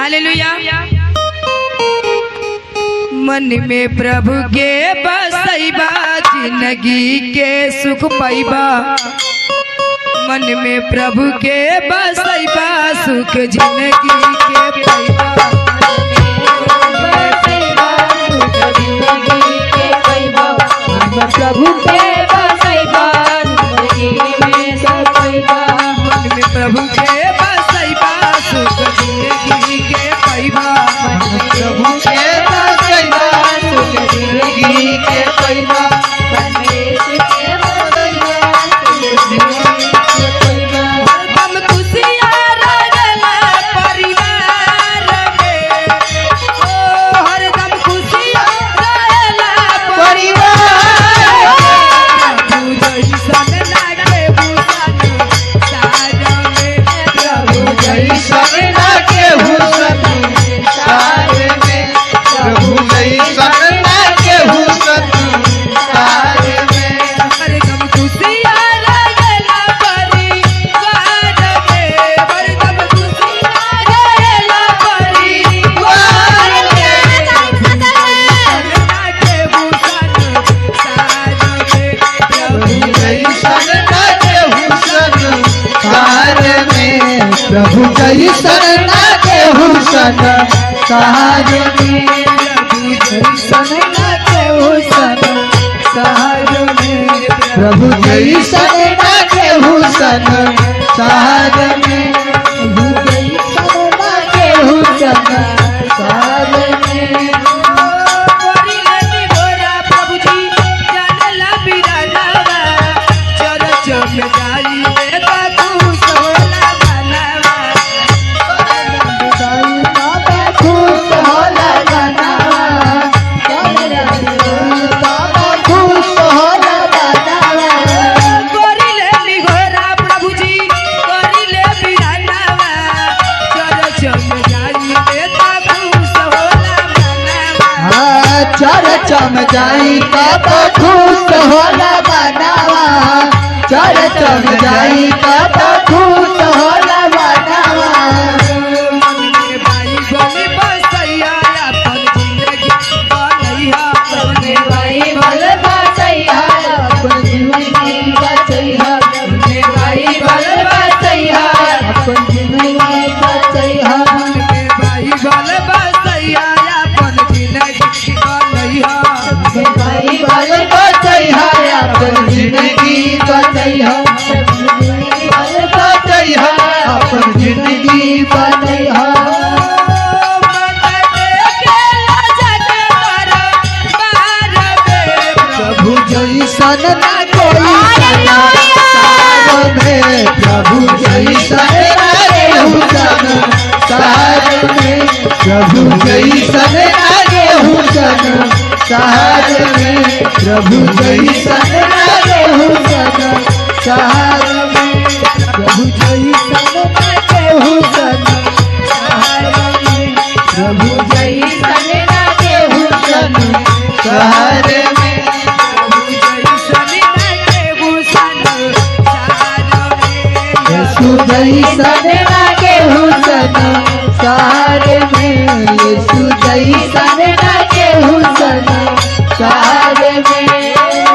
Hallelujah. मन में प्रभु के बसैबा जिंदगी के सुख पाइबा। मन में प्रभु के बसैबा सुख जिंदगी के पाइबा। प्रभु के बसैबा जिंदगी में सुख पाइबा। मन में प्रभु के बसैबा सुख जिंदगी के पाइबा। प्रभु के बसैबा सुख जिंदगी के पाइबा। परमेश्वर के बसैबा सुख जिंदगी के पाइबा। हम खुशियाँ रहना परिवार में। ओ हरदम खुशियाँ रहना परिवार में। प्रभु जैसन लागे भूषण साज में। प्रभु जैसन लागे भूषण साज में। प्रभु जैसन लागे भूषण साज में। हरदम खुशियाँ रहना परिवार में। हरदम खुशियाँ रहना परिवार में। लागे भूषण साज में। प्रभु जैसन लागे भूषण साज में। प्रभु जैसन लागे भूषण साज में। प्रभु जैसन लागे भूषण साज में। प्रभु जैसन लागे भूषण साज में। खुश होला बनावा। खुश होला बनावा। चर्च में जाई कब खुश होला बनावा। चर्च में जाई कब खुश होला बनावा। बाइबल बचैया अपन जिंदगी बचैया। बाइबल बचैया अपन जिंदगी बचैया। बाइबल बचैया अपन जिंदगी बचैया। बाइबल बचैया अपन जिंदगी बचैया। प्रभु जैसन ना कोई संसार में। प्रभु जैसन लागे भूषण साज में। प्रभु जैसन लागे भूषण साज में। प्रभु जैसन लागे भूषण साज में। प्रभु जैसन लागे भूषण साज में। प्रभु जैसन लागे भूषण साज में। यीशु जैसन लागे भूषण साज में। यीशु जैसन लागे भूषण साज में।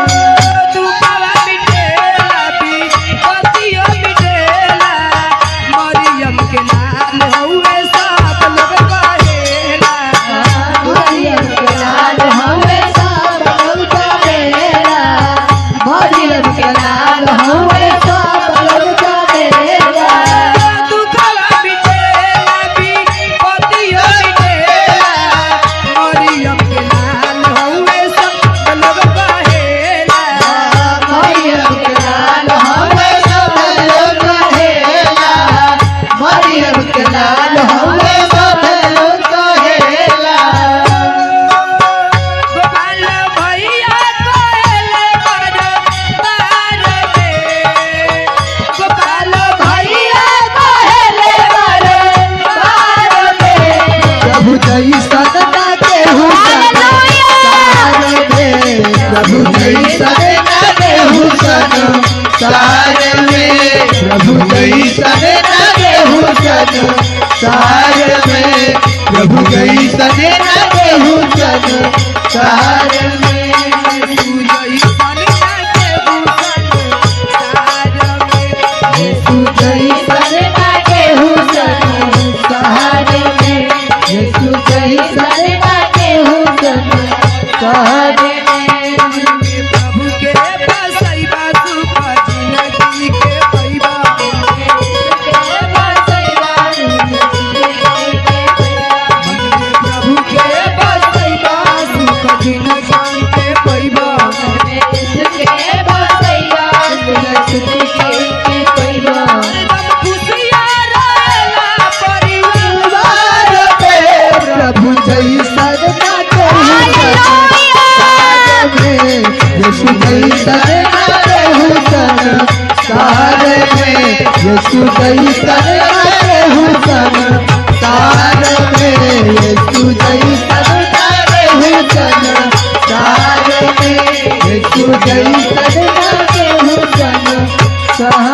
मरियम के लाल हमें सब लोग करेला। मरियम के लाल हमें सब लोग करेला। मरियम के लाल हमें सब लोग करेला। मरियम के लाल हमें सब लोग करेला। भैया कहले बार में। प्रभु जैसन लागे भूषण साज में। प्रभु जैसन लागे भूषण साज में। प्रभु जैसन लागे भूषण साज में। जैसन ना केहू संसार में यीशु जैसन ना केहू संसार में यीशु जैसन ना केहू संसार में यीशु जैसन ना केहू संसार में प्रभु के बसैबा सुख जिंदगी के पैबा प्रभु के बसैबा सुख जिंदगी के पैबा खुशियाँ रहेला परिवार प्रभु जैसन ना केहू संसार में यीशु जैसन ना केहू संसार में यीशु जैसन ना केहू संसार में यीशु जैसन ना केहू संसार में यीशु जैसन ना केहू संसार